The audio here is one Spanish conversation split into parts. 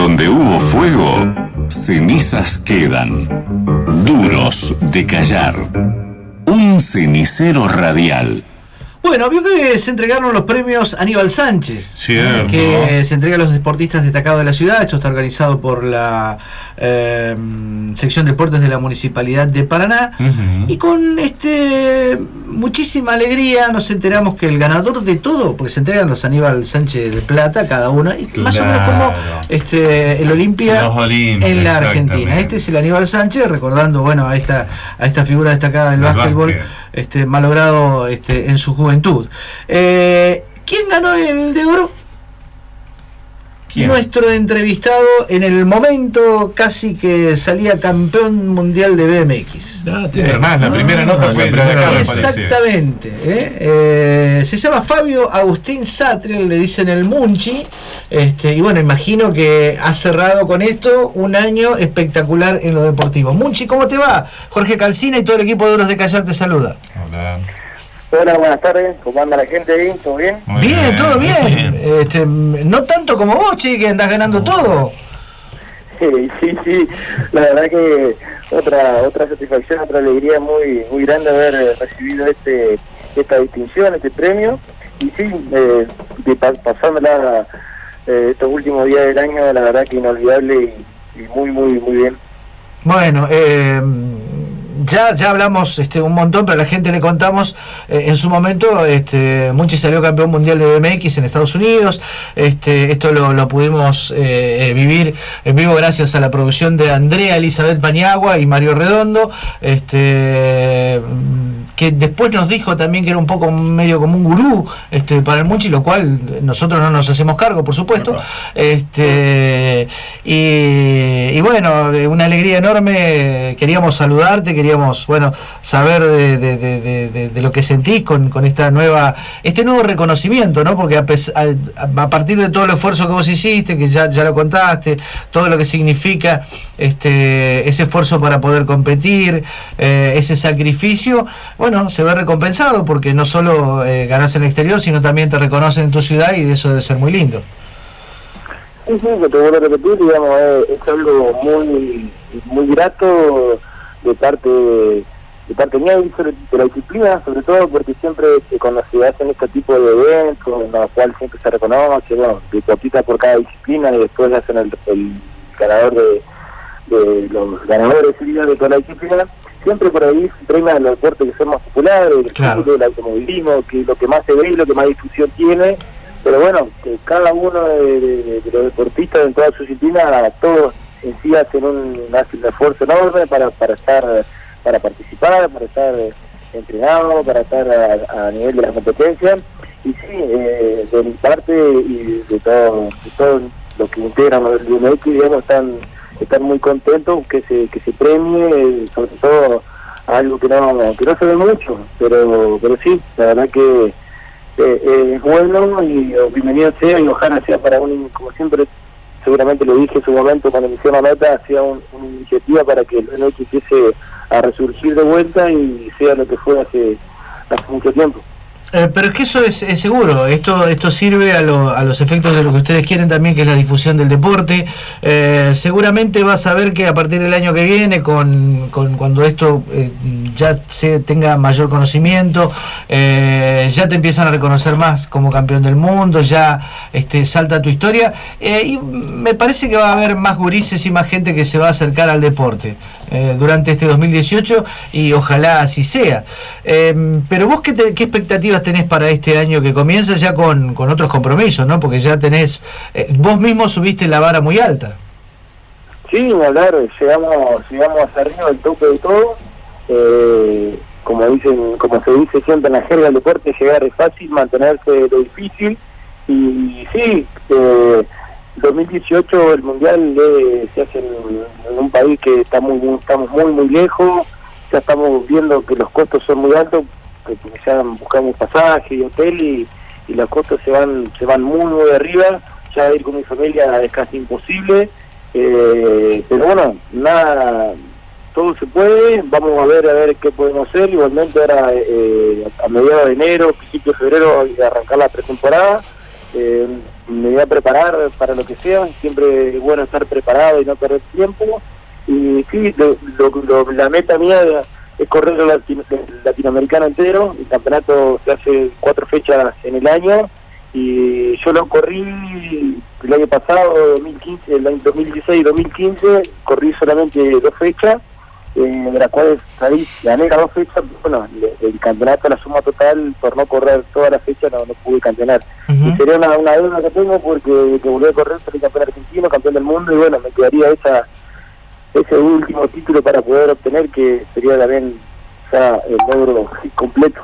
Donde hubo fuego, cenizas quedan, duros de callar. Un cenicero radial. Bueno, vio que se entregaron los premios Aníbal Sánchez, Cierto. que se entrega a los deportistas destacados de la ciudad. Esto está organizado por la sección deportes de la Municipalidad de Paraná. Y con muchísima alegría nos enteramos que el ganador de todo, porque se entregan los Aníbal Sánchez de plata cada uno, y más o menos como el Olimpia en la Argentina. Este es el Aníbal Sánchez, recordando a esta figura destacada del básquetbol. Malogrado en su juventud. ¿Quién ganó el de oro? ¿Quién? Nuestro entrevistado en el momento casi que salía campeón mundial de BMX. Tiene más, la primera nota fue la de acá, exactamente. Se llama Fabio Agustín Satriel, le dicen el Munchi. Y bueno, imagino que ha cerrado con esto un año espectacular en lo deportivo. Munchi, ¿cómo te va? Jorge Calcina y todo el equipo de Duros de Callar te saluda. Hola, buenas tardes. ¿Cómo anda la gente ahí? ¿Todo bien? Bien, todo bien. No tanto como vos, che, que andás ganando todo. Sí. La verdad que otra satisfacción, otra alegría muy grande haber recibido esta distinción, este premio. Y sí, pasándola estos últimos días del año, la verdad que inolvidable y muy bien. Bueno, ya hablamos un montón, pero a la gente le contamos, en su momento Munchi salió campeón mundial de BMX en Estados Unidos. Esto lo pudimos vivir en vivo gracias a la producción de Andrea Elizabeth Paniagua y Mario Redondo, que después nos dijo también que era un poco medio como un gurú para el Munchi, lo cual nosotros no nos hacemos cargo, por supuesto. Y bueno, una alegría enorme. Queríamos saludarte, queríamos saber de lo que sentís con esta este nuevo reconocimiento, ¿no? Porque a partir de todo el esfuerzo que vos hiciste, que ya lo contaste, todo lo que significa ese esfuerzo para poder competir, ese sacrificio, se ve recompensado, porque no solo ganás en el exterior, sino también te reconocen en tu ciudad, y eso debe ser muy lindo. Sí, que te vuelvo a repetir, es algo muy grato de parte mía y de la disciplina, sobre todo porque siempre cuando se hacen este tipo de eventos, en los cuales siempre se reconoce, deportistas por cada disciplina, y después hacen el ganador de los ganadores de toda la disciplina, siempre por ahí se premian los deportes que son más populares, el fútbol, el automovilismo, que lo que más se ve y lo que más difusión tiene. Pero que cada uno de los deportistas en toda su disciplina, todos en sí hacen un esfuerzo enorme para participar, para estar entrenado, para estar a nivel de la competencia. Y sí, de mi parte y de todo lo que integran el BMX, están muy contentos que se premie, sobre todo algo que no se ve mucho, pero sí, la verdad que es bueno y bienvenido sea, y ojalá sea para como siempre seguramente lo dije en su momento cuando me hicieron la nota, sea una iniciativa para que el BMX empiece a resurgir de vuelta y sea lo que fue hace mucho tiempo. Pero es que eso es seguro, esto sirve a los efectos de lo que ustedes quieren también, que es la difusión del deporte. Seguramente vas a ver que a partir del año que viene, cuando esto ya se tenga mayor conocimiento, ya te empiezan a reconocer más como campeón del mundo, ya salta tu historia, y me parece que va a haber más gurises y más gente que se va a acercar al deporte durante este 2018, y ojalá así sea. Pero vos, ¿qué expectativas tenés para este año que comienza ya con otros compromisos, ¿no? Porque ya tenés, vos mismo subiste la vara muy alta. Sí, llegamos hacia arriba del tope de todo. Como se dice siempre en la jerga del deporte, llegar es fácil, mantenerse es difícil. Y sí, 2018 el mundial se hace en un país que estamos muy lejos. Ya estamos viendo que los costos son muy altos, porque ya buscamos pasaje y hotel, y los costos se van muy arriba. Ya ir con mi familia es casi imposible, pero nada, todo se puede. Vamos a ver qué podemos hacer. Igualmente ahora a mediados de enero, principio de febrero, arrancar la pretemporada. me voy a preparar para lo que sea, siempre es bueno estar preparado y no perder tiempo. Y sí, la meta mía es correr el latinoamericano entero. El campeonato se hace 4 fechas en el año y yo lo corrí el año pasado, 2015, el año 2016 y 2015, corrí solamente 2 fechas, de las cuales gané las 2 fechas. Bueno, el campeonato, la suma total, por no correr todas las fechas no pude campeonar. Y sería una deuda que tengo porque que volví a correr, soy campeón argentino, campeón del mundo, y bueno, me quedaría ese último título para poder obtener, que sería también ya el logro completo.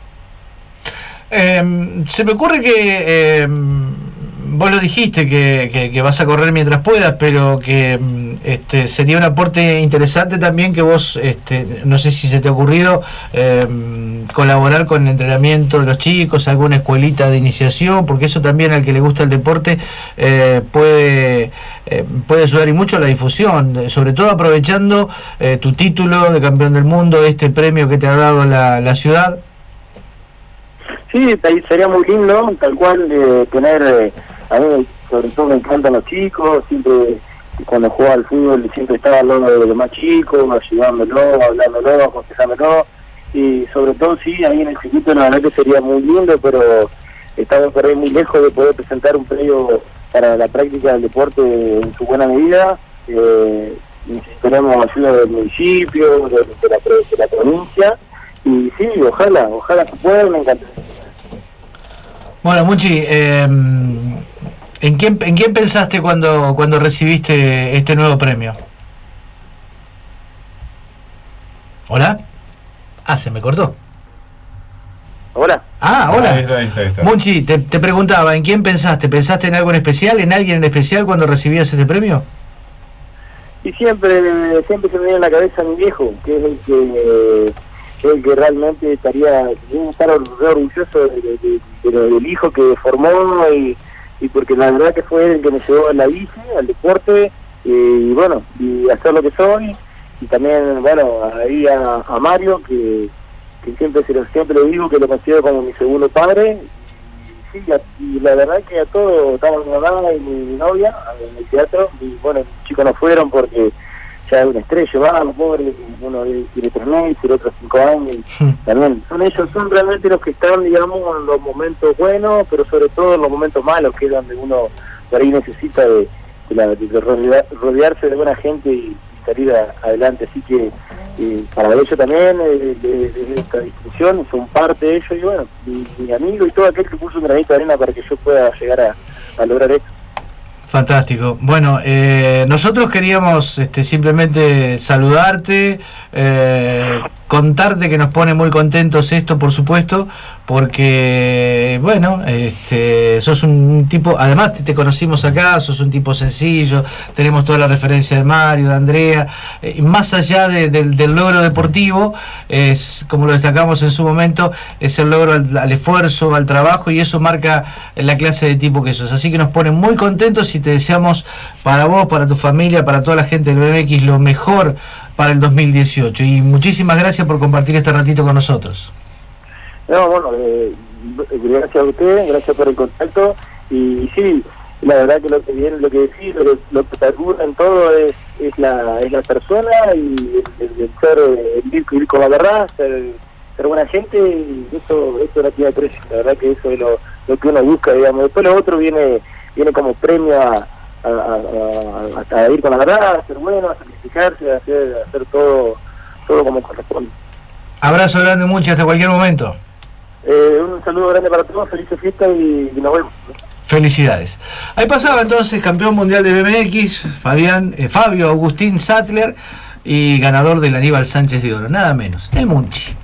Se me ocurre que vos lo dijiste que vas a correr mientras puedas, pero que sería un aporte interesante también que vos, no sé si se te ha ocurrido colaborar con el entrenamiento de los chicos, alguna escuelita de iniciación, porque eso también al que le gusta el deporte puede ayudar y mucho a la difusión, sobre todo aprovechando tu título de campeón del mundo, este premio que te ha dado la ciudad. Sí, sería muy lindo, tal cual, tener, a mí sobre todo me encantan los chicos, siempre cuando jugaba al fútbol siempre estaba al lado de los más chicos, ayudándolo, hablándolo, aconsejándolo, y sobre todo sí, ahí en el circuito la verdad que sería muy lindo, pero estamos por ahí muy lejos de poder presentar un premio para la práctica del deporte en su buena medida. Necesitaremos ayuda del municipio, de la provincia, y sí, ojalá se pueda, me encantaría. Bueno, Muchi, ¿en quién pensaste cuando recibiste este nuevo premio? ¿Hola? Se me cortó. ¿Hola? Hola. Ahí está. Muchi, te preguntaba, ¿en quién pensaste? ¿Pensaste en algo en especial, en alguien en especial cuando recibías este premio? Y siempre se me viene en la cabeza mi viejo, que es el que realmente estaría estar orgulloso del hijo que formó, y porque la verdad que fue el que me llevó a la bici, al deporte, y bueno, y hacer lo que soy. Y también, bueno, ahí a Mario, que siempre le digo que lo considero como mi segundo padre. Y sí, y la verdad que a todos, estaba mi mamá y mi novia en el teatro, y bueno, los chicos no fueron porque ya es una estrella, vamos, pobre, uno tiene 3 meses, el otro 5 años, y también son realmente los que están, digamos, en los momentos buenos, pero sobre todo en los momentos malos, que es donde uno por ahí necesita de rodearse de buena gente y salir adelante. Así que para ellos también, de esta discusión, son parte de ellos, y bueno, mi amigo y todo aquel que puso un granito de arena para que yo pueda llegar a lograr esto. Fantástico. Bueno, nosotros queríamos simplemente saludarte, contarte que nos pone muy contentos esto, por supuesto, porque, bueno, sos un tipo, además te conocimos acá, sos un tipo sencillo, tenemos toda la referencia de Mario, de Andrea, y más allá del logro deportivo, es, como lo destacamos en su momento, es el logro al esfuerzo, al trabajo, y eso marca la clase de tipo que sos. Así que nos pone muy contentos y te deseamos para vos, para tu familia, para toda la gente del BMX, lo mejor para el 2018. Y muchísimas gracias por compartir este ratito con nosotros. No, bueno, gracias a usted, gracias por el contacto. Y sí, la verdad que lo que decís, lo que te ayuda en todo es la persona, y el ser, ir con la verdad, ser buena gente, y eso no tiene precio. La verdad que eso es lo que uno busca, digamos. Después lo otro viene como premio a ir con la verdad, a ser bueno, a sacrificarse, a hacer todo como corresponde. Abrazo grande, Muchi, hasta cualquier momento. Un saludo grande para todos, felices fiestas y nos vemos. Felicidades. Ahí pasaba entonces campeón mundial de BMX, Fabio Agustín Sattler, y ganador del Aníbal Sánchez de Oro, nada menos, el Muchi.